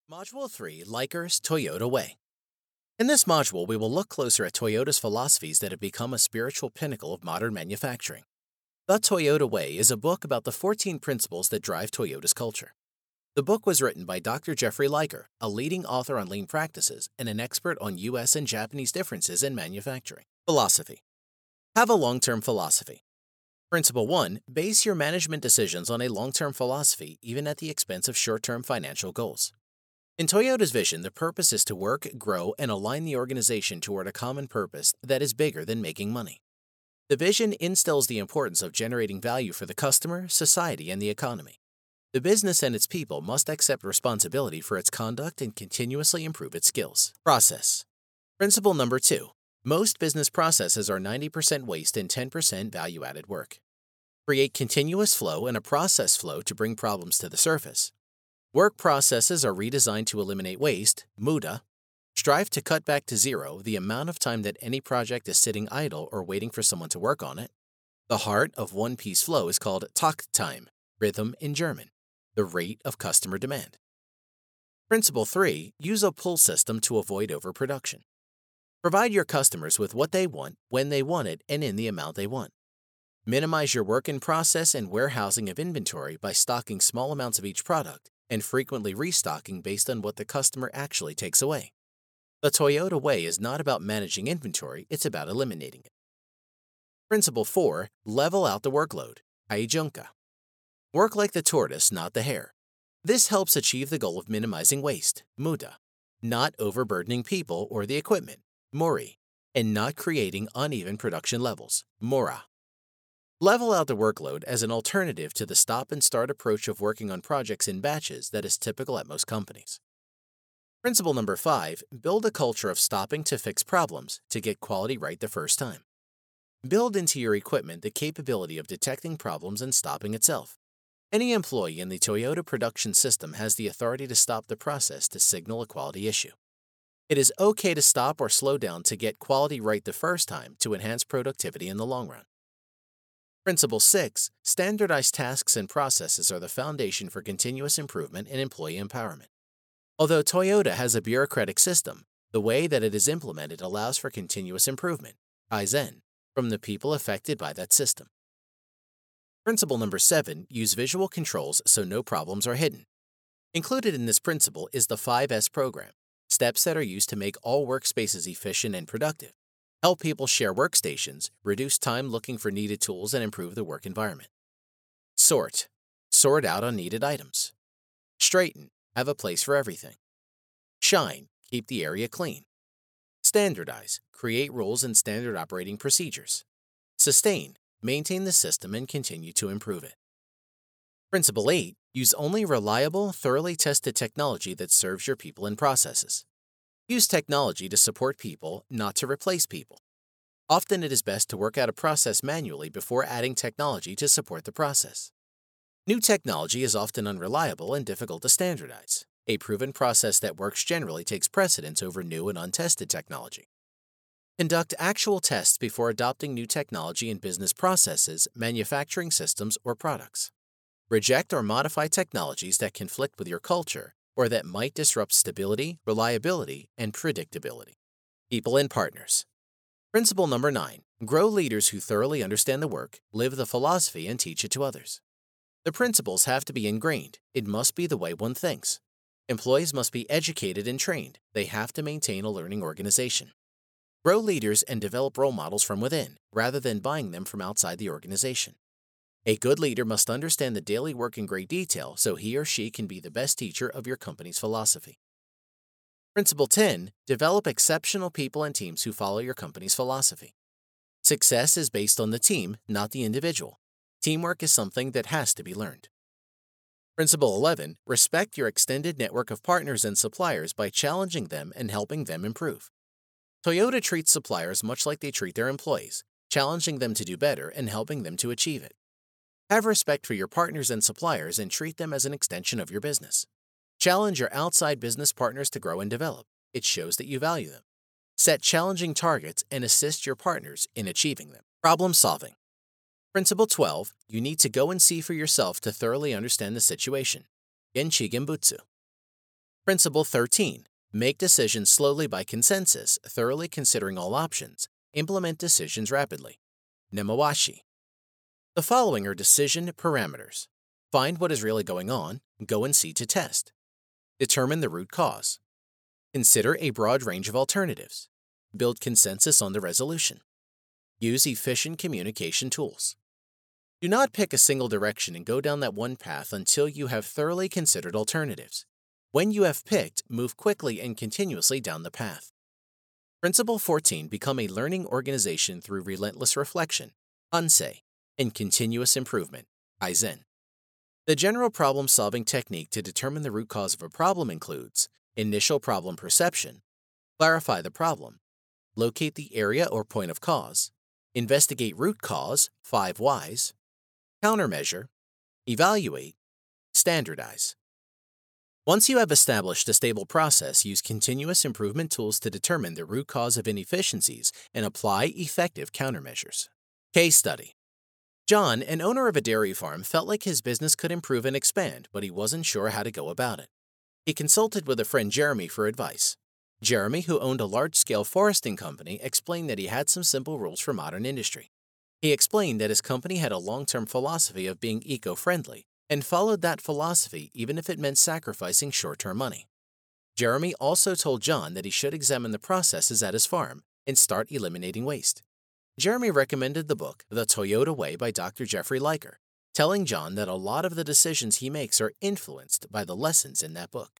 Module 3, Likers Toyota Way. In this module, we will look closer at Toyota's philosophies that have become a spiritual pinnacle of modern manufacturing. The Toyota Way is a book about the 14 principles that drive Toyota's culture. The book was written by Dr. Jeffrey Liker, a leading author on lean practices and an expert on U.S. and Japanese differences in manufacturing. Philosophy. Have a long-term philosophy. Principle 1, base your management decisions on a long-term philosophy even at the expense of short-term financial goals. In Toyota's vision, the purpose is to work, grow, and align the organization toward a common purpose that is bigger than making money. The vision instills the importance of generating value for the customer, society, and the economy. The business and its people must accept responsibility for its conduct and continuously improve its skills. Process. Principle number 2. Most business processes are 90% waste and 10% value-added work. Create continuous flow and a process flow to bring problems to the surface. Work processes are redesigned to eliminate waste, muda. Strive to cut back to zero the amount of time that any project is sitting idle or waiting for someone to work on it. The heart of one-piece flow is called Takttime, rhythm in German, the rate of customer demand. Principle 3, use a pull system to avoid overproduction. Provide your customers with what they want, when they want it, and in the amount they want. Minimize your work in process and warehousing of inventory by stocking small amounts of each product and frequently restocking based on what the customer actually takes away. The Toyota Way is not about managing inventory, it's about eliminating it. Principle 4, level out the workload. Haijunka. Work like the tortoise, not the hare. This helps achieve the goal of minimizing waste, muda, not overburdening people or the equipment, mori, and not creating uneven production levels, mora. Level out the workload as an alternative to the stop-and-start approach of working on projects in batches that is typical at most companies. Principle number 5, build a culture of stopping to fix problems to get quality right the first time. Build into your equipment the capability of detecting problems and stopping itself. Any employee in the Toyota production system has the authority to stop the process to signal a quality issue. It is okay to stop or slow down to get quality right the first time to enhance productivity in the long run. Principle 6, standardized tasks and processes are the foundation for continuous improvement and employee empowerment. Although Toyota has a bureaucratic system, the way that it is implemented allows for continuous improvement, Kaizen, from the people affected by that system. Principle number 7, use visual controls so no problems are hidden. Included in this principle is the 5S program, steps that are used to make all workspaces efficient and productive. Help people share workstations, reduce time looking for needed tools, and improve the work environment. Sort. Sort out unneeded items. Straighten. Have a place for everything. Shine. Keep the area clean. Standardize. Create rules and standard operating procedures. Sustain. Maintain the system and continue to improve it. Principle 8. Use only reliable, thoroughly tested technology that serves your people and processes. Use technology to support people, not to replace people. Often it is best to work out a process manually before adding technology to support the process. New technology is often unreliable and difficult to standardize. A proven process that works generally takes precedence over new and untested technology. Conduct actual tests before adopting new technology in business processes, manufacturing systems, or products. Reject or modify technologies that conflict with your culture or that might disrupt stability, reliability, and predictability. People and partners. Principle number 9, grow leaders who thoroughly understand the work, live the philosophy, and teach it to others. The principles have to be ingrained. It must be the way one thinks. Employees must be educated and trained. They have to maintain a learning organization. Grow leaders and develop role models from within, rather than buying them from outside the organization. A good leader must understand the daily work in great detail so he or she can be the best teacher of your company's philosophy. Principle 10, develop exceptional people and teams who follow your company's philosophy. Success is based on the team, not the individual. Teamwork is something that has to be learned. Principle 11, respect your extended network of partners and suppliers by challenging them and helping them improve. Toyota treats suppliers much like they treat their employees, challenging them to do better and helping them to achieve it. Have respect for your partners and suppliers and treat them as an extension of your business. Challenge your outside business partners to grow and develop. It shows that you value them. Set challenging targets and assist your partners in achieving them. Problem solving. Principle 12, you need to go and see for yourself to thoroughly understand the situation. Genchi Genbutsu. Principle 13. Make decisions slowly by consensus, thoroughly considering all options. Implement decisions rapidly. Nemawashi. The following are decision parameters. Find what is really going on. Go and see to test. Determine the root cause. Consider a broad range of alternatives. Build consensus on the resolution. Use efficient communication tools. Do not pick a single direction and go down that one path until you have thoroughly considered alternatives. When you have picked, move quickly and continuously down the path. Principle 14. Become a learning organization through relentless reflection, Ansei, and continuous improvement, Kaizen. The general problem-solving technique to determine the root cause of a problem includes initial problem perception, clarify the problem, locate the area or point of cause, investigate root cause, 5 whys, countermeasure, evaluate, standardize. Once you have established a stable process, use continuous improvement tools to determine the root cause of inefficiencies and apply effective countermeasures. Case study. John, an owner of a dairy farm, felt like his business could improve and expand, but he wasn't sure how to go about it. He consulted with a friend Jeremy for advice. Jeremy, who owned a large-scale foresting company, explained that he had some simple rules for modern industry. He explained that his company had a long-term philosophy of being eco-friendly and followed that philosophy even if it meant sacrificing short-term money. Jeremy also told John that he should examine the processes at his farm and start eliminating waste. Jeremy recommended the book The Toyota Way by Dr. Jeffrey Liker, telling John that a lot of the decisions he makes are influenced by the lessons in that book.